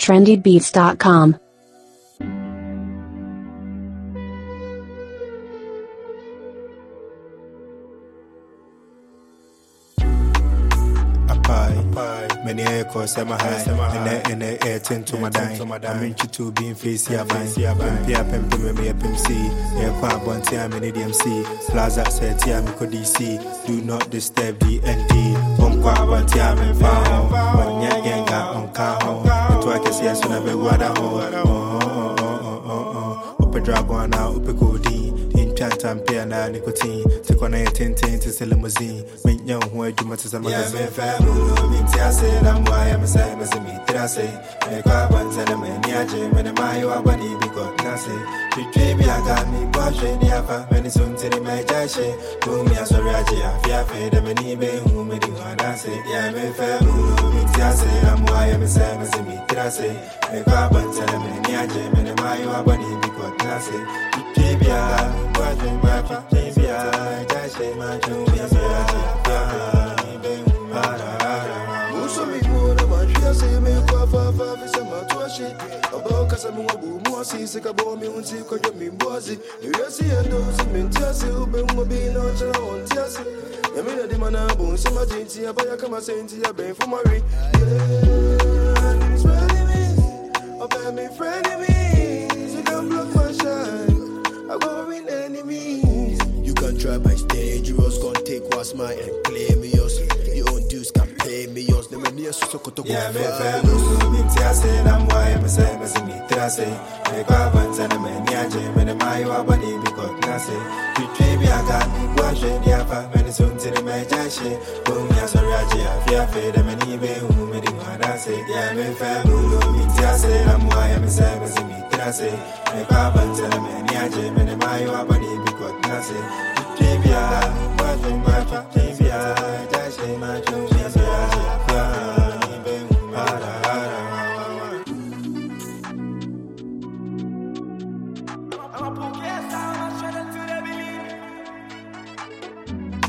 trendybeats.com. Many echoes, I'm high, and the air tend to my dime. I'm in to being face here, Pia Pempe, me a PMC, Air Quab, one time in ADMC, Plaza said, Tiamico DC, do not disturb the ND, Bonqua, one time in Found, one Yanga on Cow, and to I can see as soon as I water Up a dragon now, up a goodie. Chantam piana nicotine, take on a tintin to limousine. Make young word you must have a magazine. I'm why I'm a same as me. Trase, a carbon sentiment, Yaji, when my body because Nasi. You treat me, I got me, Boshi, Niafa, many soon to my Jashi. Whom you are so raji, I fear the many men who made you want to say, yeah, me fair, I'm why I'm a same as me. Trase, a carbon sentiment, Yaji, when my body because Nasi. I go win enemies. You can try by stage, you was gonna take what's mine and claim me yours. Your own dues can pay me yours. The many are so good to go. Yeah, me fair, I'm why I'm a same as me. Trase, I got one and a man, Yaji, and my body because Nasi. You treat me, I got me, wash it, Yapa, many soon to the Majashi. Boom, Yasaraji, I fear fade, and many may who made it what I say. Yeah, me fair, I'm why I'm a same as me. Trase, I got one and a man, Yaji, and my body because Nasi. Trivia, watching my trivia, dashing my trivia.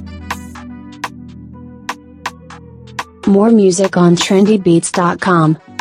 More music on trendybeats.com.